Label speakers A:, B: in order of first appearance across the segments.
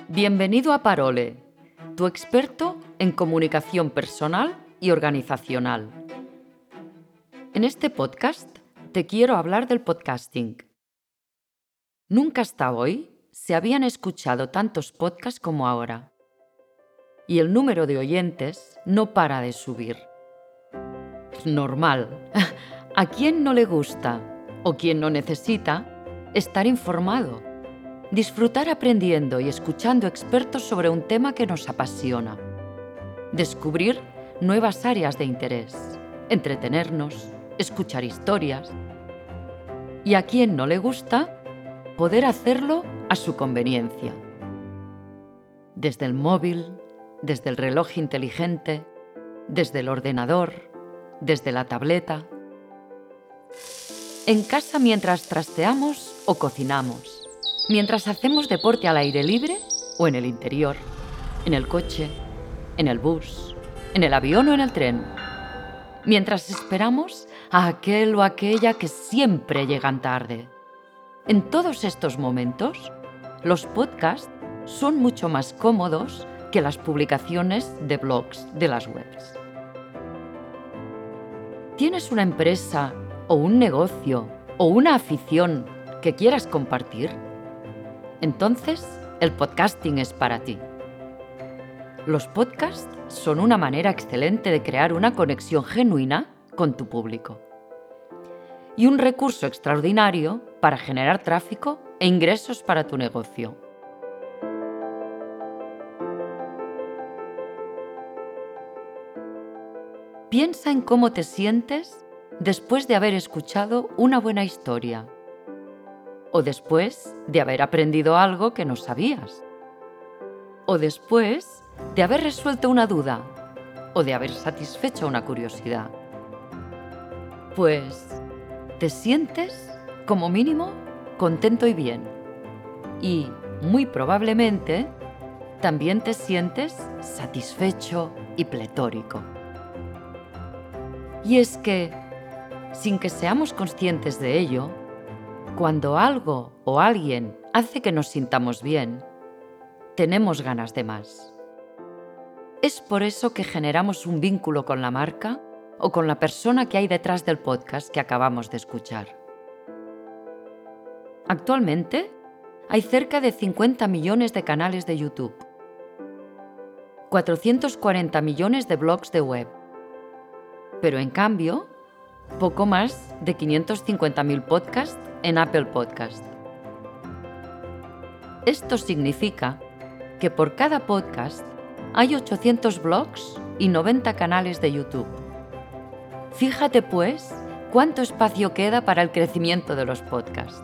A: Bienvenido a Parole, tu experto en comunicación personal y organizacional. En este podcast te quiero hablar del podcasting. Nunca hasta hoy se habían escuchado tantos podcasts como ahora. Y el número de oyentes no para de subir. Normal. ¿A quién no le gusta o quién no necesita estar informado? Disfrutar aprendiendo y escuchando expertos sobre un tema que nos apasiona. Descubrir nuevas áreas de interés. Entretenernos, escuchar historias. Y a quien no le gusta, poder hacerlo a su conveniencia. Desde el móvil, desde el reloj inteligente, desde el ordenador, desde la tableta. En casa mientras trasteamos o cocinamos. Mientras hacemos deporte al aire libre o en el interior, en el coche, en el bus, en el avión o en el tren. Mientras esperamos a aquel o aquella que siempre llegan tarde. En todos estos momentos, los podcasts son mucho más cómodos que las publicaciones de blogs de las webs. ¿Tienes una empresa o un negocio o una afición que quieras compartir? Entonces, el podcasting es para ti. Los podcasts son una manera excelente de crear una conexión genuina con tu público. Y un recurso extraordinario para generar tráfico e ingresos para tu negocio. Piensa en cómo te sientes después de haber escuchado una buena historia. O después de haber aprendido algo que no sabías. O después de haber resuelto una duda. O de haber satisfecho una curiosidad. Pues te sientes, como mínimo, contento y bien. Y, muy probablemente, también te sientes satisfecho y pletórico. Y es que, sin que seamos conscientes de ello, cuando algo o alguien hace que nos sintamos bien, tenemos ganas de más. Es por eso que generamos un vínculo con la marca o con la persona que hay detrás del podcast que acabamos de escuchar. Actualmente, hay cerca de 50 millones de canales de YouTube, 440 millones de blogs de web, pero en cambio, poco más de 550.000 podcasts en Apple Podcast. Esto significa que por cada podcast hay 800 blogs y 90 canales de YouTube. Fíjate pues cuánto espacio queda para el crecimiento de los podcasts.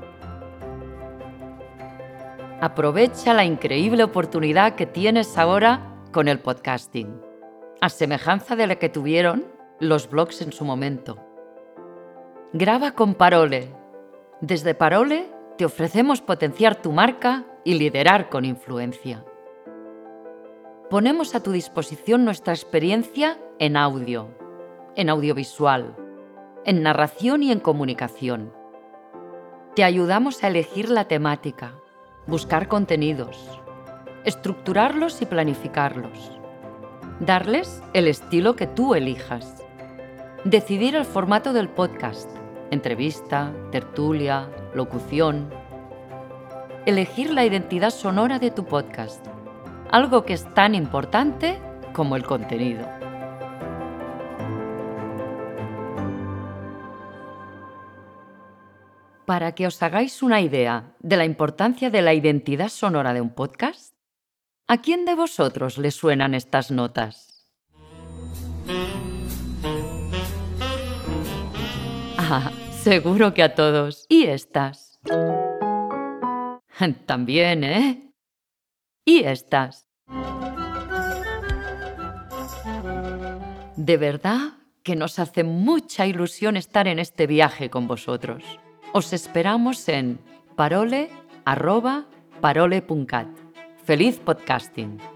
A: Aprovecha la increíble oportunidad que tienes ahora con el podcasting, a semejanza de la que tuvieron los blogs en su momento. Graba con Parole. Desde Parole te ofrecemos potenciar tu marca y liderar con influencia. Ponemos a tu disposición nuestra experiencia en audio, en audiovisual, en narración y en comunicación. Te ayudamos a elegir la temática, buscar contenidos, estructurarlos y planificarlos, darles el estilo que tú elijas, decidir el formato del podcast, entrevista, tertulia, locución. Elegir la identidad sonora de tu podcast, algo que es tan importante como el contenido. Para que os hagáis una idea de la importancia de la identidad sonora de un podcast, ¿a quién de vosotros le suenan estas notas? Ah, seguro que a todos. ¿Y estas? También, ¿eh? ¿Y estas? De verdad que nos hace mucha ilusión estar en este viaje con vosotros. Os esperamos en parole@parole.cat. ¡Feliz podcasting!